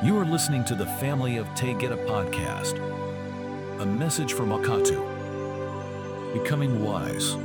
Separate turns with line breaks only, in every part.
You are listening to the Family of Taygeta podcast, a message from Akatu, becoming wise.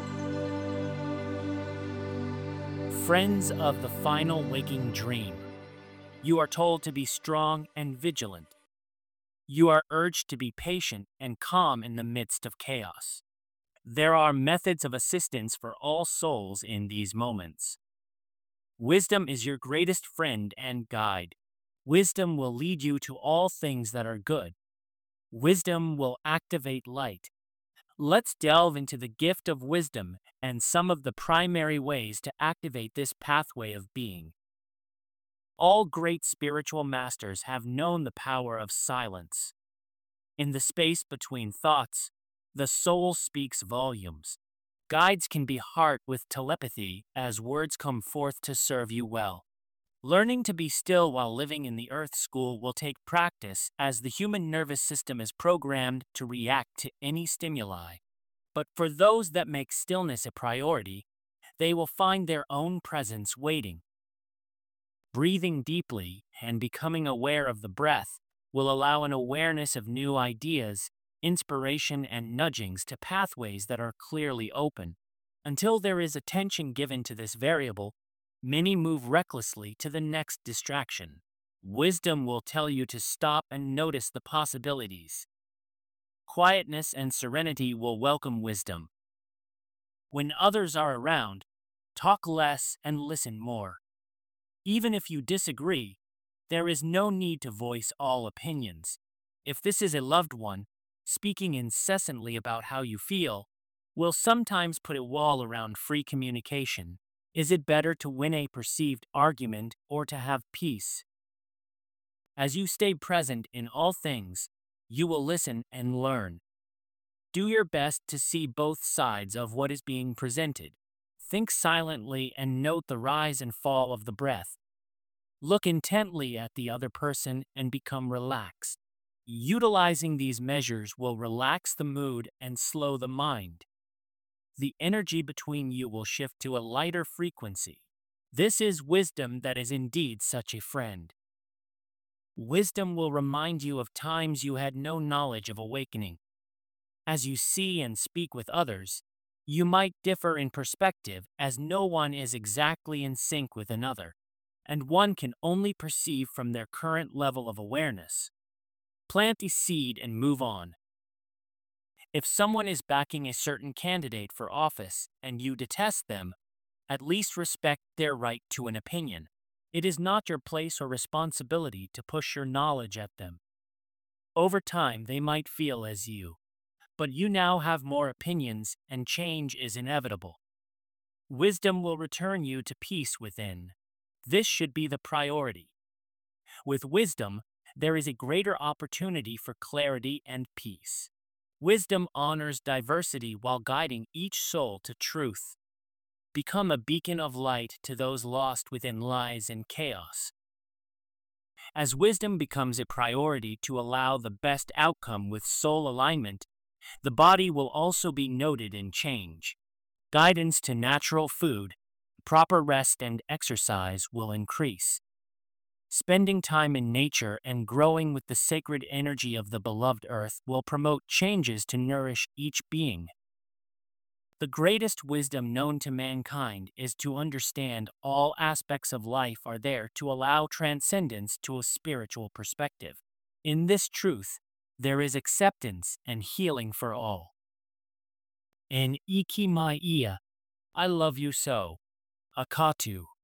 Friends of the final waking dream. You are told to be strong and vigilant. You are urged to be patient and calm in the midst of chaos. There are methods of assistance for all souls in these moments. Wisdom is your greatest friend and guide. Wisdom will lead you to all things that are good. Wisdom will activate light. Let's delve into the gift of wisdom and some of the primary ways to activate this pathway of being. All great spiritual masters have known the power of silence. In the space between thoughts, the soul speaks volumes. Guides can be heart with telepathy as words come forth to serve you well. Learning to be still while living in the Earth School will take practice as the human nervous system is programmed to react to any stimuli. But for those that make stillness a priority, they will find their own presence waiting. Breathing deeply and becoming aware of the breath will allow an awareness of new ideas, inspiration, and nudgings to pathways that are clearly open. Until there is attention given to this variable, many move recklessly to the next distraction. Wisdom will tell you to stop and notice the possibilities. Quietness and serenity will welcome wisdom. When others are around, talk less and listen more. Even if you disagree, there is no need to voice all opinions. If this is a loved one, speaking incessantly about how you feel will sometimes put a wall around free communication. Is it better to win a perceived argument or to have peace? As you stay present in all things, you will listen and learn. Do your best to see both sides of what is being presented. Think silently and note the rise and fall of the breath. Look intently at the other person and become relaxed. Utilizing these measures will relax the mood and slow the mind. The energy between you will shift to a lighter frequency. This is wisdom that is indeed such a friend. Wisdom will remind you of times you had no knowledge of awakening. As you see and speak with others, you might differ in perspective as no one is exactly in sync with another, and one can only perceive from their current level of awareness. Plant the seed and move on. If someone is backing a certain candidate for office and you detest them, at least respect their right to an opinion. It is not your place or responsibility to push your knowledge at them. Over time, they might feel as you, but you now have more opinions and change is inevitable. Wisdom will return you to peace within. This should be the priority. With wisdom, there is a greater opportunity for clarity and peace. Wisdom honors diversity while guiding each soul to truth. Become a beacon of light to those lost within lies and chaos. As wisdom becomes a priority to allow the best outcome with soul alignment, the body will also be noted in change. Guidance to natural food, proper rest and exercise will increase. Spending time in nature and growing with the sacred energy of the beloved earth will promote changes to nourish each being. The greatest wisdom known to mankind is to understand all aspects of life are there to allow transcendence to a spiritual perspective. In this truth, there is acceptance and healing for all. In Ikimaiya, I love you so. Akatu.